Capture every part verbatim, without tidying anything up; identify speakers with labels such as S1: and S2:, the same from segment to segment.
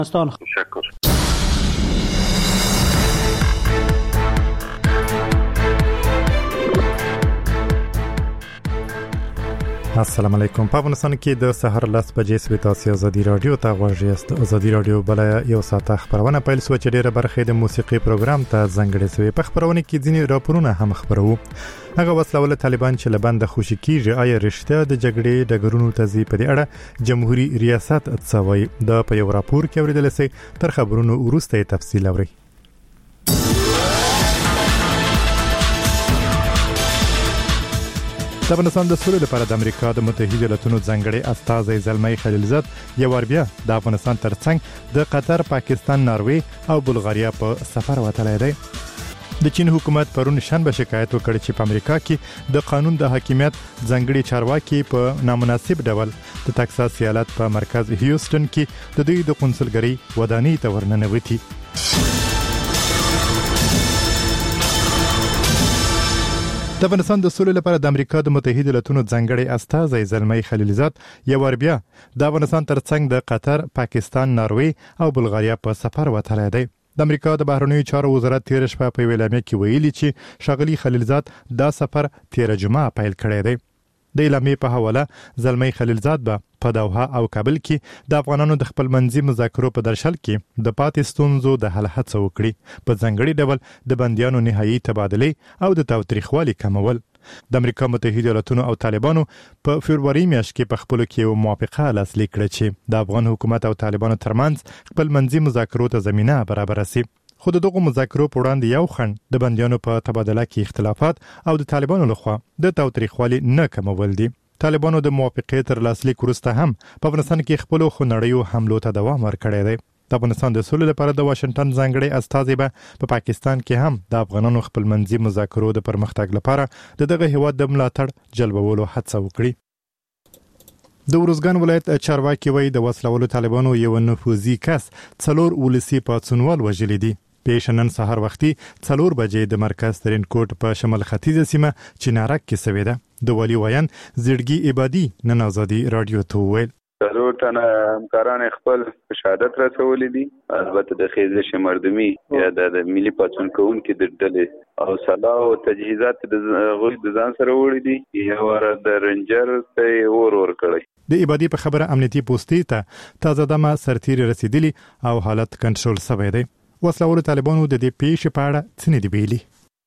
S1: تشکر.
S2: السلام علیکم. په افغانستان کې د سحر لس بجې سوي تاسو ازادي رادیو ته غوږی است. ازادي رادیو بل یو ساعت خبرونه پیل سو چې ډیره برخه د موسیقي پروګرام ته ځانګړې سوي. په خبرونه کې ځینې راپورونه هم خبرو. هغه وسلواله طالبان چې لبند خوشی کیږي آیا رښتیا د جګړې د ګرونو تزي په دې اړه جمهوریت ریاست اتسوي د په یو راپور کې اوریدل سي. تر خبرونو وروسته تفصیل اوري. د افغانستان د سولې لپاره د امریکا د متحده ایالاتونو ځانګړي استازی زلمی خلیلزاد یو ور بیا د افغانستان ترڅنګ د قطر، پاکستان، ناروې او بلغاریا په سفر وتلی دی. د چین حکومت پرون شنبه شکایت وکړ چې په امریکا کې د قانون د حاکمیت ځانګړي چارواکي په نامناسب ډول د تکساس ایالت په مرکز هیوستن کې د دوی د قونسلګرۍ ودانۍ ته ورننوتی. د افغانستان د سولې لپاره د امریکا د متحده ایالاتونو ځانګړي استازی زلمی خلیلزاد یو ور بیا د افغانستان ترڅنګ د قطر، پاکستان، ناروې او بلغاریا په سفر وتلی دی. د امریکا د بهرنیو چارو وزارت تیر شپه په اعلامیه کې ویلي چې شغلی خلیلزاد دا سفر تیر جمعه پیل کړی دی. د اعلامیه په حواله زلمی خلیلزاد به په دوحه او کابل کې د افغانانو د خپل منځي مذاکرو په درشل کې د پاتې ستونزو د حل هڅه وکړي. په ځانګړي ډول د بنديانو نهایي تبادله او د تاوتریخوالي کمول. د امریکا متحده ایالاتونو او طالبانو په فبرवरी میاشت کې په خپل کې یو موافقه لاسلیک کړه چې د افغان حکومت او طالبانو ترمنځ خپل منځي مذاکرو ته زمينه برابر شي. خو دغه مذاکرو په وړاندې یو خند د بنديانو په تبادله کې اختلافات او د طالبانو لخوا د تاوتریخوالي نه کمول دي. طالبانو د موافقې تر لاسلیک وروسته هم په افغانستان کې خپل خنړیو حملو ته دوام ورکړی دی. د افغانستان د سولې لپاره د واشنگټن ځانګړي استازی به په پا پاکستان کې هم د افغانانو خپل منځي مذاکرو د پرمختګ لپاره د دغه هیواد د ملاتړ جلبولو هڅه وکړي. د ورزګان ولایت چارواکي وایي د وسلوالو طالبانو یو نفوذي کس څلور ولسی پاتسونوال وژلي دي. پیشنن سحر وختي څلور بجې د مرکز ترين کوټ په شمال ختیځه سیمه چنارک کې سوي ده. د ولی ویان زړګي عبادي نن ازادي رادیو ته ویل
S3: څلور تنه همکاران خپل شهادت رسولي دي. البته د خیزش مردمي یا د ملي پاتون کوونکو د ډلې او صلاح او تجهیزات د غوښ د ځان سره وړي دي. یو ور د رنجر ته ور ور کړی.
S2: د عبادي په خبره امنیتي پوسټي ته تازه دمه سرتیري رسیدلی او حالت کنټرول شوی دی. وسلوالو طالبانو د دې پیښې په اړه څه نه دی ویلي.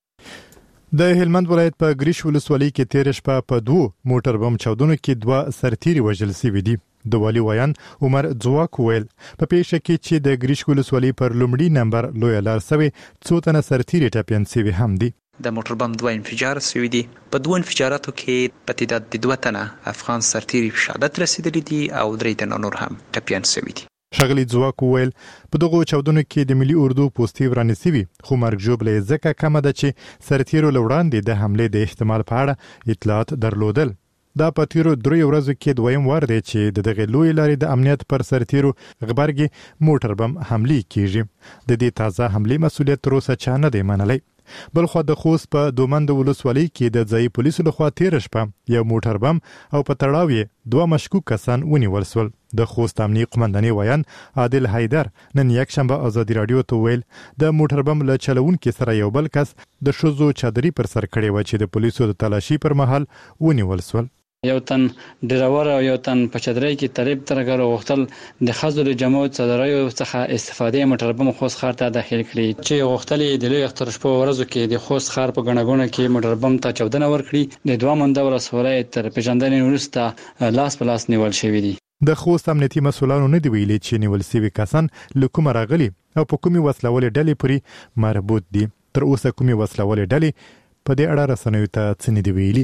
S2: د هلمند ولایت په ګریش ولسوالۍ کې تیر شپه په دوه موټر بم چاودنو کې دوه سرتیري وژل شوي دي. د والی ویان عمر ځواک ویل په پیښه کې چې د ګریش ولسوالۍ پر لومړي نمبر لوی لار سوي څو تنه سرتیري ټاپین شوي هم دي.
S4: د موټر بم دوه انفجار شوي دي. په دوه انفجاراتو کې په تعداد د دوه تنه افغان سرتیري شهادت رسیدلي دي او درې تنه نور هم ټاپین شوي دي.
S2: شغلی ځواک ویل په دغه چاودنو کې د ملي اردو پوسټي ورانسوي خو مرګ جوړه ځکه کم ده چې سرتیرو لوړاندې د حمله د احتمال په اړه اطلاعات درلودل. دا په تیرو درې ورځو کې دویم وار دی چې د دغه لوی لارې د امنیت پر سرتیرو غبرګي موټر بم حمله کیږي. د دې تازه حمله مسولیت تر اوسه چا نه دی منلی. بلخو د خوست په دومند ولسوالۍ کې د ځای پولیسو لخوا تیر شپه یو موټر بم او په تړاو یې دوه مشکوک کسان ونیول شول. د خوست امنیه قومندانۍ ویان عادل حیدر نن یک شنبه ازادي رادیو ته ویل د موټر بم له چلوونکو سره یو بل کس د شوزو چادري پر سر کړی و چې د پولیسو د تلاشي پر مهال ونیول شول.
S5: یو تن ډرایور او یو تن په چادرۍ کې طریب ترګر وختل د خزر جماعت صدرایو څخه استفاده موټر بم خوست خار ته داخل کړي چې وختلې د لوی اختر شپه ورځو کې د خوست خار په غنغونه کې موټر بم ته چودنه ورکړي. د دوه منده ورسولای تر پیژندنې وروسته لاس په لاس نیول شوی دي.
S2: د خوست امنیتي مسولانو نه دی ویلي چې نیول شوی کسان له کومه راغلي او په کومي وسلوالې ډلې پورې مربوط دي. تر اوسه کومي وسلوالې ډلې په دې اړه رسنیو ته څه نه دی ویلي.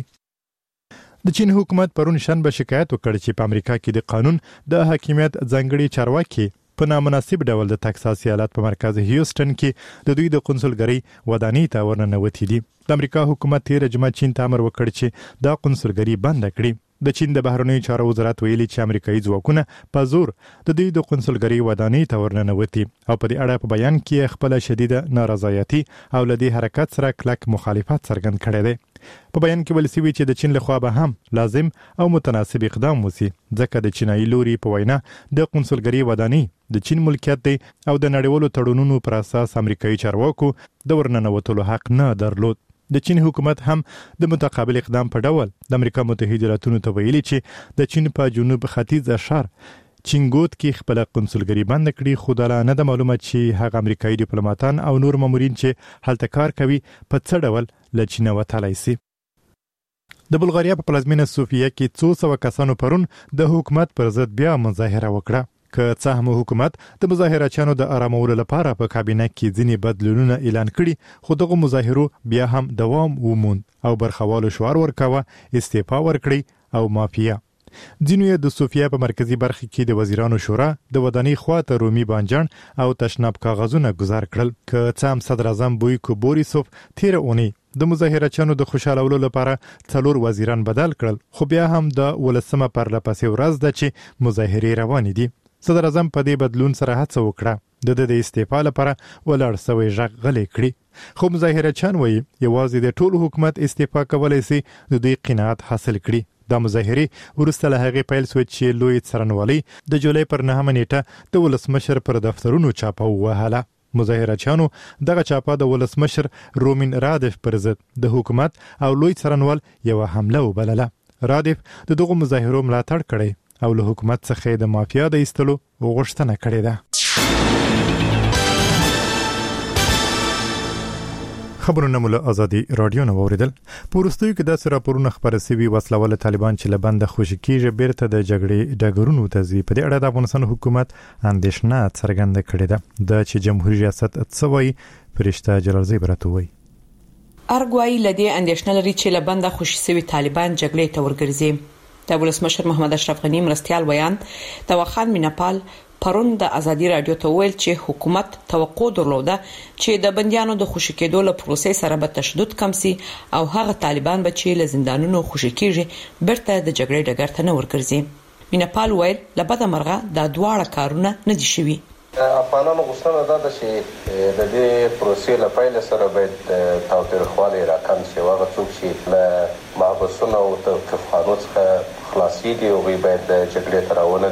S2: د چین حکومت پرون شنبه شکایت وکړ چې په امریکا کې د قانون د حاکمیت ځانګړي چارواکي په نامناسب ډول د تکساس ایالت په مرکز هیوستن کې د دوی د قونسلګرۍ ودانۍ ته ورننوتی دي. د امریکا حکومت تیر جمعه چین ته امر وکړ چې دا قونسلګرۍ بند کړي. د چین د بهرنیو چارو وزارت ویلي چې امریکایي ځواکونه په زور د دوی د قونسلګرۍ ودانۍ ته ورننوتی او په دې اړه په بیان کې خپل شدیده نارضایتي او لدی حرکت سره کلک مخالفت څرګند کړی دی. په بیان کې ویل شوی چې د چین لخوا به هم لازم او متناسب اقدام وسی ځکه د چینایي لوري په وینا د قونسلګری ودانۍ د چین ملکیت دی او د نړیوالو تړونونو پر اساس امریکایي چارواکو د ورننوتلو حق نه درلود. د چین حکومت هم د متقابل اقدام په ډول د امریکا متحده ایالاتونو ته ویلي چې د چین په جنوب ختیځ اشار چینګوت کې خپل قونسلګری بند کړي، خو دا نه د معلومات چې هغه امریکایي ډیپلوماټان او نور مامورین چې هلته کار کوي په څه ډول له چین وتلای شي. د بلغاریا په پلازمینه سوفیا کې څو سو کسانو پرون د حکومت پر ضد بیا مظاهره وکړه. که څه هم حکومت د مظاهرچیانو د آرامولو لپاره په کابینه کې ځینې بدلونونه اعلان کړي، خو دغه مظاهرو بیا هم دوام وموند او برخوالو شعار ورکاوه استعفا ورکړي او مافیا. ځینو د سوفیا په مرکزی برخه کې د وزیرانو شورا د ودانۍ خواته رومي بانجان او تشناب کاغذونه گزار کړل. که څه هم صدر اعظم بویکو بوریسوف تیر اونۍ د مظاهرچیانو د خوشالولو لپاره څلور وزیران بدل کړل، خو بیا هم د ولسمه پرلپسې ورځ ده چې مظاهرې روانې دي. صدر اعظم په دې بدلون سره هڅه وکړه د د استعفا لپاره ولاړ سوی ژغ غلې کړي، خو مظاهرچیان وایي یوازې د ټول حکومت استعفا کولای شي د دې قناعت حاصل کړي. دا مظاهرې ورسته له هغې پیل شوې چې لوی څرنوالي د جولای پر نهمه نیټه د ولسمشر پر دفترونو چاپه ووهله. مظاهرچیانو دغه چاپه د ولسمشر رومین رادف پر ضد د حکومت او لوی څرنوال یو حمله وبلله. رادف د دغه مظاهرو ملاتړ کړی او له حکومت څخه د مافیا د ایستلو غوښتنه کړې ده. خبرونه مو له ازادي رادیو نه اوریدل. په وروستیو کې داسې راپورونه خپاره شوي وسلوال طالبان چې له بنده خوشي کیږي بیرته د جګړې ډګرونو ته ځي. په دې اړه د افغانستان حکومت اندېښنه څرګنده کړې ده. د چې جمهوریت ریاست څه وایي فرشته جلالزی برته وایي.
S1: ارګوای لدی اندېښنه لري چې له بنده خوشي شوي طالبان جګړې ته ورګرځي. د ولسمشر محمد اشرف غنی مرستيال ویان توخان مینپال پرون د ازادي رادیو ته ویل چې حکومت توقع درلوده چې د بنديانو د خوشي کېدو له پروسې سره به تشدد کم سي او هغه طالبان به چې له زندانونو خوشي کیږي برته د جګړې ډګر ته نه ورګرځي. مینپال ویل لبد مرغه د دواړه کارونه نه دي شوي.
S6: افغانانو غوښتنه ده چې د دې پروسې له پیل سره باید تاوتریخوالی راکم شي. هغه څوک چې له محبسونو او توقیفخانو څخه خلاصي دي او باید جګړې ته راونه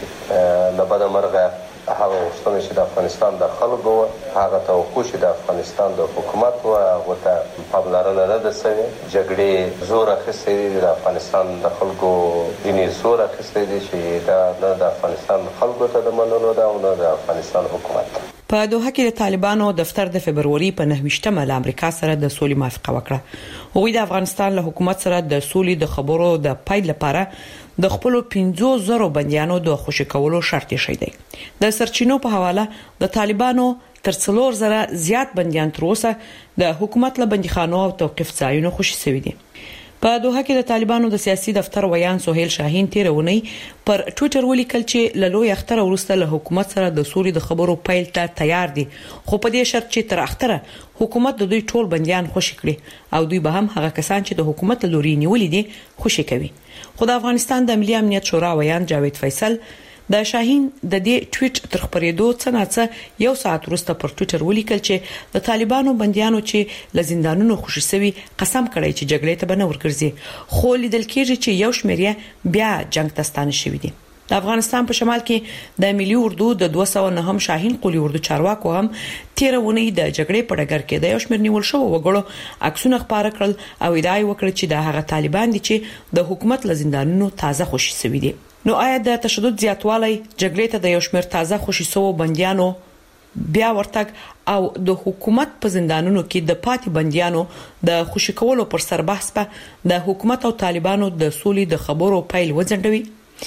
S6: ګرځي. له بده مرغه هغه غوښتنه چې د افغانستان د خلکو هغه توقع چې د افغانستان د حکومت او هغه ته پاملرنه نه ده شوې. جګړې زور اخیستی دی د افغانستان د خلکو دیني زور اخیستی دی چې دا نه د افغانستان خلکو ته د منلو ده او نه د افغانستان حکومت.
S1: په دوحه کې د طالبانو دفتر د فبرवरी په نهه له امریکا سره د سولې موافقه وکړه. هغوی د افغانستان له حکومت سره د سولې د خبرو د پای لپاره د خپل پنځه زره بنديانو د خوشی کولو شرط یې شوی دی. د سرچینو په حواله د طالبانو تر څلور زره زیات بنديان تر اوسه د حکومت له بنديخانو او توقيف ځایونو خوشی شوی دي. په دوحه کې د طالبانو د سیاسي دفتر ویان سہیل شاهین تیرونی پر ټوئیټر ولیکل چې له لوی اختر ورسته له حکومت سره د سولې د خبرو پیل ته تیار دي، خو په دې شرط چې تر اختره حکومت د دوی ټول بنديان خوشی کړي او دوی به هم هغه کسان چې د حکومت لوري نیولې دي خوشی کوي. خو د افغانستان د ملي امنیت شورا ویان جاوید فیصل د شاهین د دې ټویټ تر خبرېدو څه نه څه یو ساعت وروسته پر ټویټر ولیکل چې د طالبانو بنديانو چې له زندانونو خوشي شوي قسم کړی چې جګړې ته به نه ورګرځي، خو لیدل کېږي چې یو شمېر بیا جنگ ته ستانه شوي دي. د افغانستان په شمال کې د ملي اردو د دوه سوه نه هم شاهین قولي اردو چارواکو هم تیرونی د جګړې په ډګر کې د یو شمېر نیول شو وګړو عکسونه خبره کړل او ادعای وکړه چې د هغه طالبان دي چې د حکومت له زندانونو تازه خوشي شوي دي. نو آیا د تشدد زیاتوالی جګړې ته د یو شمېر تازه خوشي شوو بنديانو بیا ورتګ او د حکومت په زندانونو کې د پاتې بنديانو د خوشي کولو پر سر بحث په د حکومت او طالبانو د سولې د خبرو پیل وځنډوي؟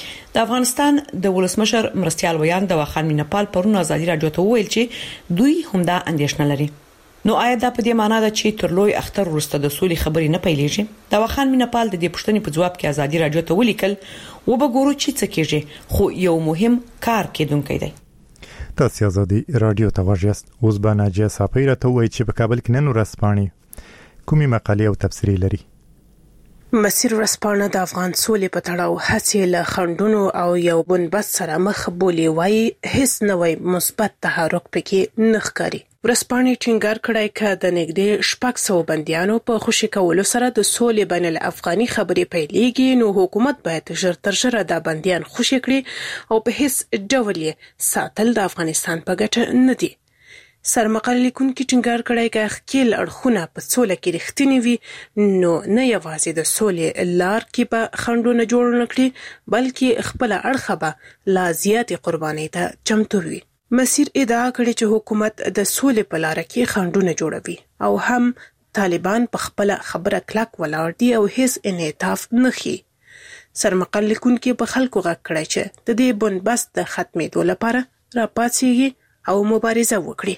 S1: د افغانستان د ولسمشر مرستيال ویان د واخان مینپال پرون ازادي رادیو ته ویل چې دوی همدا اندېښنه لري. نو آیا دا په دې معنی ده چې تر لوی اختر وروسته د سولې خبرې نه پیلېږي؟ د واخان مینپال د دې پوښتنې په جواب کې ازادي رادیو ته ولیکل و به ګورو چې څه کېږي، خو یو مهم کار کېدونکی دی.
S2: تاسو ازادي رادیو ته واجست. اوس به ناجیه صافی راته وایي چې په کابل کې نن ورځپاڼې کومې مقالې او تفسیري لري.
S7: مسیر ورځپاڼه د افغان سولې په تړاو هڅې له خنډونو او یو بنبست سره مخ بولي وایي هیڅ نوی مثبت تحرک پکې نه ښکاري. ورځپاڼې ټینګار کړی که د نږدې شپږ سوه بندیانو په خوشي کولو سره د سولې بین الافغاني خبرې پیلېږي نو حکومت باید ژر تر ژره دا بندیان خوشي کړي او په هیڅ ډول یې ساتل د افغانستان په ګټه نه دي. سرمقال لیکونکي ټینګار کړی که ښکیل اړخونه په سوله کې رښتینی وي نو نه یوازې د سولې لار کې به خنډونه جوړ نه کړي بلکې خپل اړخه به لا زیاتې قربانۍ ته چمتو وي. مسیر ادعا کړې چې حکومت د سولې په لار کې خنډونه جوړوي او هم طالبان په خپل خبره کلک ولاړ دي او هیڅ انعطاف نه ښيي. سرمقال لیکونکي په خلکو غږ کړی چې د دې بنبست د ختمېدو لپاره راپاڅېږي او مبارزه وکړي.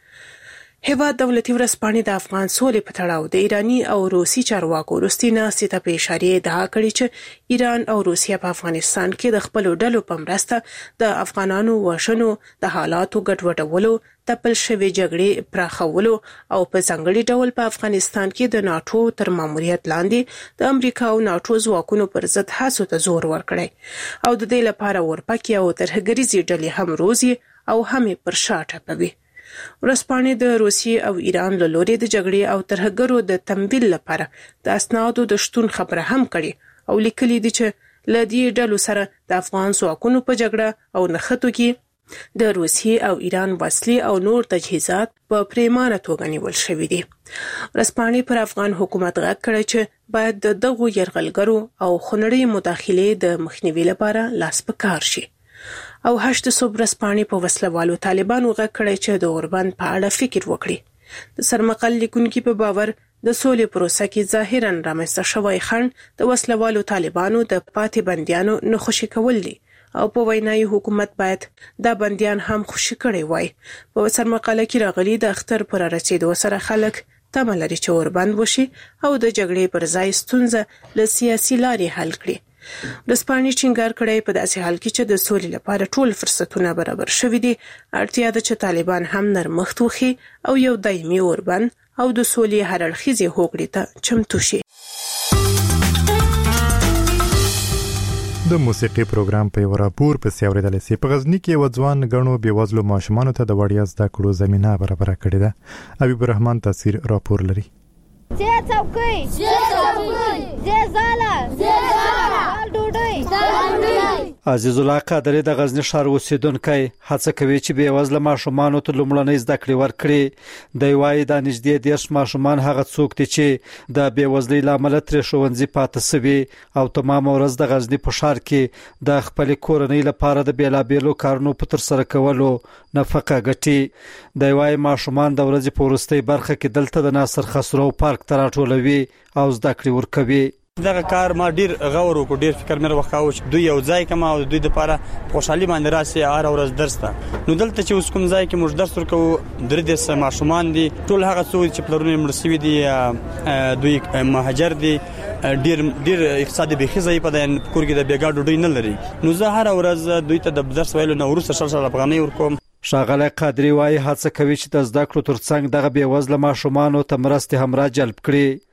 S7: هیواد دولتي ورځپاڼې د افغان سولې په تړاو د ایراني او روسي چارواکو وروستي ناستې ته په اشارې ادعا کړې چې ایران او روسیه په افغانستان کې د خپلو ډلو په مرسته د افغانانو وژنو د حالاتو ګډوډولو تپل شوې جګړې پراخولو او په ځانګړي ډول په افغانستان کې د ناټو تر ماموریت لاندې د امریکا او ناټو ځواکونو پر ضد هڅو ته زور ورکړی او د دې لپاره ورپکې او ترهګریزې ډلې هم روزي او هم پر شا ټپوي. ورځپاڼې د روسیې او ایران له لوري د جګړې او ترهګرو د تمویل لپاره د اسنادو د شتون خبره هم کړې او لیکلي دي چې له دې ډلو سره د افغان ځواکونو په جګړه او نښتو کې د روسیې او ایران وسلې او نور تجهیزات په پریمانه توګه نیول شوي دي. ورځپاڼې پر افغان حکومت غږ کړی چې باید د دغو یرغلګرو او خونړۍ مداخلې د مخنیوي لپاره لاس په کار شي. او هشت صبح ورځپاڼې په وسلوالو طالبانو غږ کړی چې د اوربند په اړه فکر وکړي. د سرمقال لیکونکي په باور د سولې پروسه کې ظاهراً رامنځته شوی خنډ د وسلوالو طالبانو د پاتې بندیانو نه خوشي کول دي او په وینای حکومت باید دا بندیان هم خوشي کړي وای. په سرمقاله کې راغلي د اختر پر رسیدو سره خلک تمه لري چې اوربند وشي او د جګړې پر ځای ستونزه له سیاسي لارې حل کړي. ورځپاڼې ټینګار کړی په داسې حال کې چې د سولې لپاره ټول فرصتونه برابر شوي دي اړتیا ده چې طالبان هم نرمښت وښي او یو دایمي اوربند او د سولې هر اړخیزې هوکړې ته چمتو شي.
S2: د موسیقي پروګرام په یو راپور په سیاوریدل سي په غزنی کې وځوان غنو بيوزلو ماشومانو ته د وړیا زده کړو زمينه برابر کړې ده. حبیب الرحمن تصویر راپور لري.
S8: زه څوکۍ زه څوکۍ زه زاله زه زاله ډوډۍ ډوډۍ.
S9: عزیز الله قادری د غزنی ښار اوسیدونکی هڅه کوي چې بې وزله ماشومانو ته لومړنۍ زده کړې ورکړي. د وایي د نږدې دیرش ماشومان هغه څوک دي چې د بې وزلۍ لامل تر ښوونځي پاتې سوي او تمام ورځ د غزنی په ښار کې د خپل کورنۍ لپاره د بیلابېلو کارونو په تر سره کولو نفقه ګټي. د وایي ماشومان د ورځې په وروستۍ برخه کې دلته د ناصر خسرو پارک ته راټولوي او زده کړې ورکوي.
S10: دغه کار ما ډیر غور وکړ، ډیر فکر مې وکاو چې دوی یو ځای کما او دوی د لپاره خوشحالي باندې راسي هر ورځ درس ته. نو دلته چې اوس کوم ځای کې موږ درس ورکو درې د ماشومان دي ټول هغه څو چې پلرونه مرسوي دي دوی مهاجر دي ډیر ډیر اقتصادي بخیزه په د کور کې د بیګا ډوډۍ نه لري. نو زه هر ورځ دوی ته د درس ویلو نه ورسره شل شل افغانۍ ورکوم.
S9: ښاغلی قادری وایي هڅه کوي چې د زده کړو ترڅنګ دغه بې وزله ماشومانو ته مرستې هم را جلب کړي.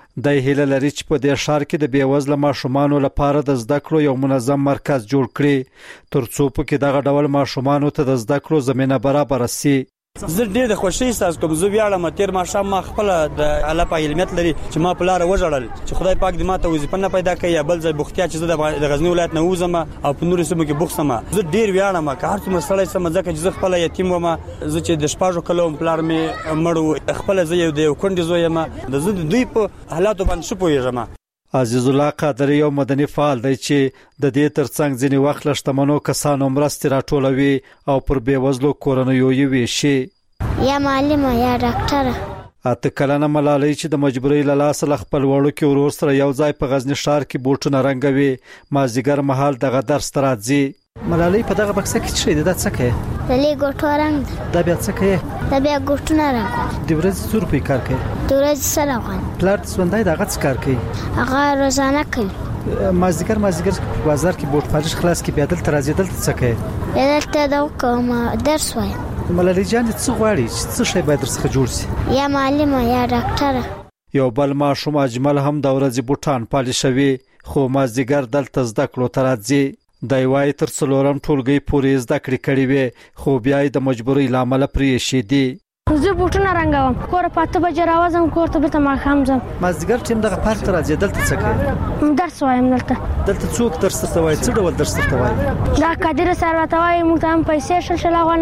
S9: د هیله لري چې په دې ښار کې د بې وزله ماشومانو لپاره د زده کړو یو منظم مرکز جوړ کړي ترڅو په کې دغه ډول ماشومانو ته د زده کړو زمينه برابر شي.
S10: زه ډېر د خوشي احساس کوم. زه ویاړم تیر ماښام ما خپل د الله په علمیت لري چې ما په لار وژړل چې خدای پاک دې ماته وظیفه نه پیدا کړي یا بل ځای بوختیا چې زه د غزنی ولایت نه وزم او په نورو سیمو کې بوخسم. زه ډېر ویاړم که هر څومره سړی سم ځکه چې زه خپل یتیم وم. زه چې د شپږو کلو پلار مې مړ خپل زه یو د یو کونډې زوی یم. د زه د دوی په حالاتو باندې ښه پوهېږم.
S9: عزیز الله قادری یو مدني فعال دی چې د دې ترڅنګ ځینې وخت له شتمنو کسانو مرستې راټولوي او پر بې وزلو کورنیو یې ویشي.
S8: یا معلمه یا ډاکټره.
S9: اته کلنه ملالۍ چې د مجبورۍ له لاسه له خپل وړو کې ورور سره یو ځای په غزنی ښار کې بوټونه رنګوي مازدیګر مهال دغه درس ته راځي.
S11: ملالۍ په دغه بکسه کې څه دی؟ دا څه کوي؟
S8: د لیګوټو رنګ.
S11: دا بیا څه کوي؟
S8: دا بیا ګوټونه رنګ.
S11: د ورځې څو روپۍ کار کوي؟
S8: د ورځې سل افغان.
S11: پلار د ژوندی دغه څه کار کوي؟
S8: هغه روزانه کوي.
S11: مازدیګر مازدیګر په بازار کې بوټ فروش خلاص کې بیا دلته راځي. دلته څه کوي؟
S8: دلته دا کوم درس وایم.
S11: ملالۍ جان څه غواړي چې څه شی باید درڅخه جوړ شي؟
S8: یا معلمه یا ډاکټره.
S9: یو بل ماشوم اجمل هم د ورځې بوټان پالیشوي خو مازدیګر دلته زده کړو ته راځي د وای تر څلورم ټولګي پورې زده کړې کړې وي خو بیا د مجبورۍ لامل پرې شي دي
S12: زه بوټونه رنګوم کور پاته بجې راوځم کور ته به ما خام ځم
S11: مازدیګر ټیم دغه پارک ته راځي دلته څه کوي
S12: درس وایم دلته
S11: دلته څوک درس ته وایي څه ډول درس ته وایي
S12: دا قادر سره ته وایي موږ ته هم پیسې شل شل